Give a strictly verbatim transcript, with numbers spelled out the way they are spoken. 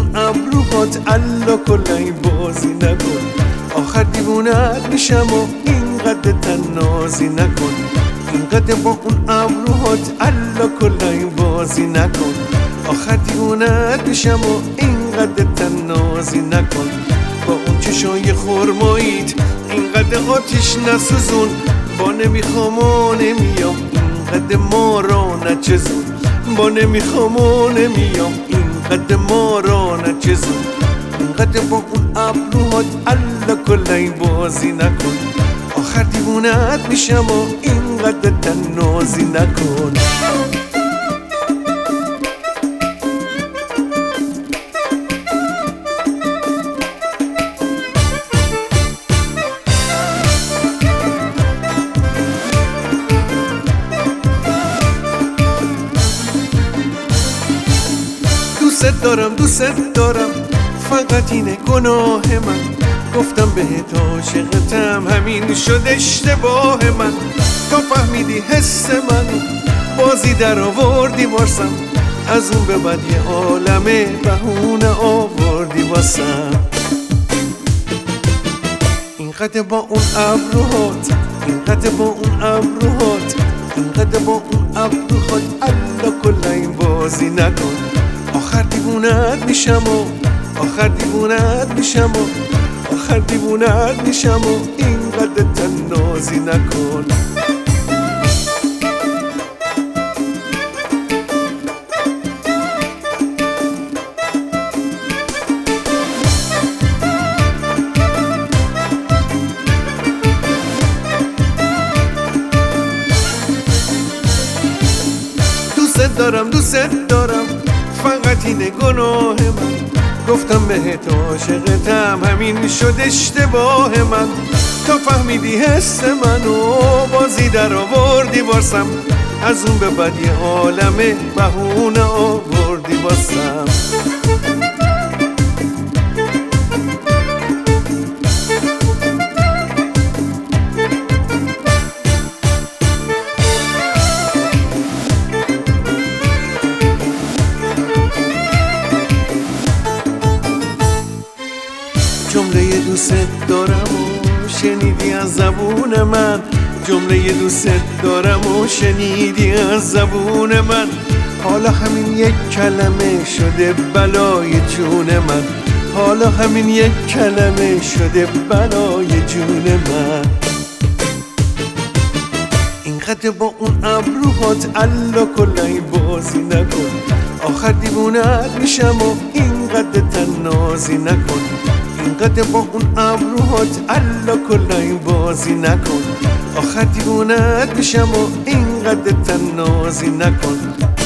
اون ابروهات الا کلنگ بازی نکن. آخر دیوونت میشم و اینقدر تنازی نکن. اینقدر با اون ابروهات الا کلنگ بازی نکن. آخر دیوونت میشم و اینقدر تنازی نکن. با اون چشای خرماییت اینقدر آتیش نسوزون. با نمیخوام و نمیام اینقدر ما را نچزون. با نمیخوام و نمیام اینقدر ما را نچزون. اینقدر با اون ابروهات الا کلنگ بازی نکن. آخر دیوونت میشم و اینقدر تنازی نکن. دوست دارم دوست دارم فقط اینه گناه من. گفتم بهت عاشقتم همین شد اشتباه من. تا فهمیدی حس منو بازی در آوردی واسم. از اون به بعد یه عالمه بهونه آوردی واسم. اینقدر با اون ابروهات اینقدر با اون ابروهات اینقدر با اون ابروهات الا کلنگ بازی نکن. آخر دیوونت میشم و آخر دیوونت میشم و آخر دیوونت میشم و اینقدر تنازی نکن. دوست دارم دوست دارم فقط اینه گناه من. گفتم بهت عاشقتم همین شد اشتباه من. تا فهمیدی حس منو بازی در آوردی واسم. از اون به بعد یه عالمه بهونه آوردی واسم. جمله دوست دارم و شنیدی از زبون من. جمله دوست دارم و شنیدی از زبون من. حالا همین یک کلمه شده بلای جون من. حالا همین یک کلمه شده بلای جون من. اینقدر با اون ابروهات الا کلنگ بازی نکن. آخر دیوونت میشم و اینقدر تنازی نکن. اینقدر با اون ابروهات الا کلنگ بازی نکن. آخر دیوونت میشم و اینقدر تنازی نکن.